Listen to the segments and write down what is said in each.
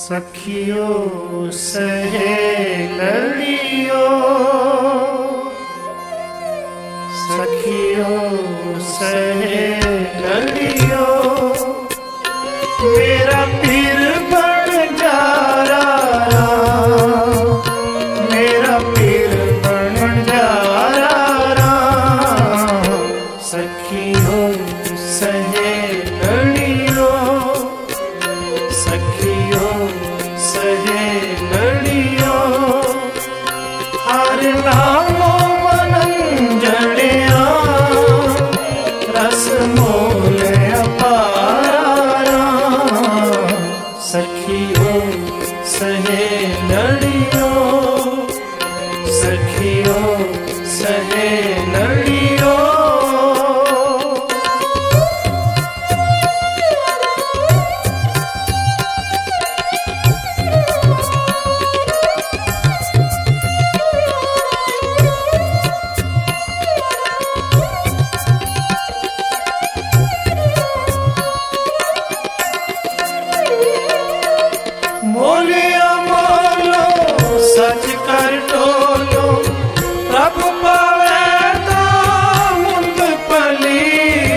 सखियों सहेलियों, सखियों सहेलियों, मेरा पीर बन जा रहा, मेरा पीर बन जा रहा। सखियों सहेलियों, सखियों सहेलियों, हर नामो मनंजड़िया रस मोल अपारा। सखियों सहेलियों, सखियों सहेलियों, मोलिया मोलो सच कर टोलो, प्रभु पावे ता मुंद पली।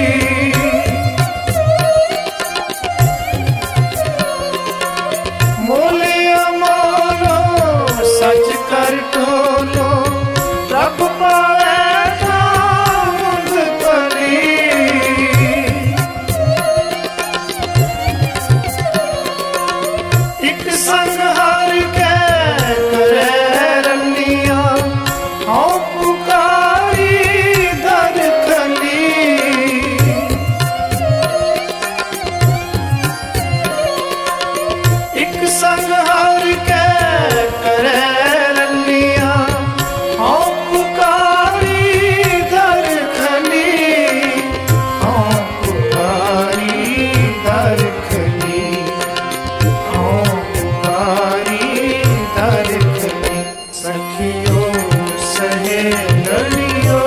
मोलिया मोलो सच कर टोलो, प्रभु पावे ता मुंद पली। एक संग हार के करे रंगिया, हाँ पुकारी दर खली। एक संग हार के करे रंगिया, हाँ पुकारी दर खली, हाँ पुकारी दर खली, सखियों सहेलियों,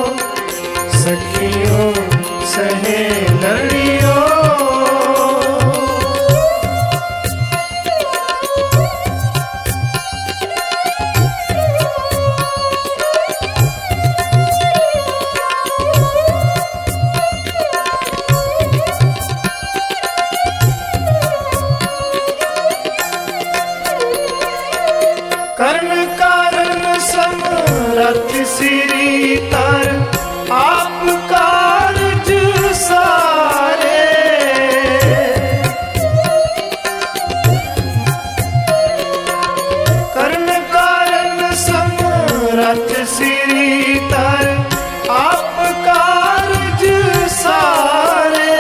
सखियों सहेलियों, कर्ण कारण समरथ श्री तर, आप कारज सारे। कर्ण कारण समरथ श्री तर, आप कारज सारे।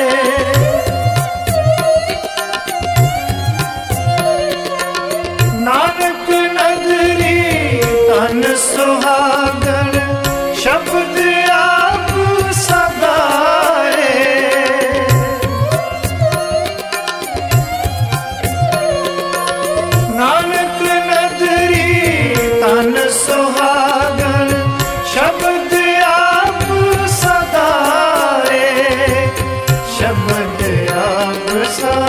नानक नगरी तन सुहागन, शब्द आप सदाए। नानक नगरी तन सुहागन, शब्द आप सदाए, शब्द आप सदाए।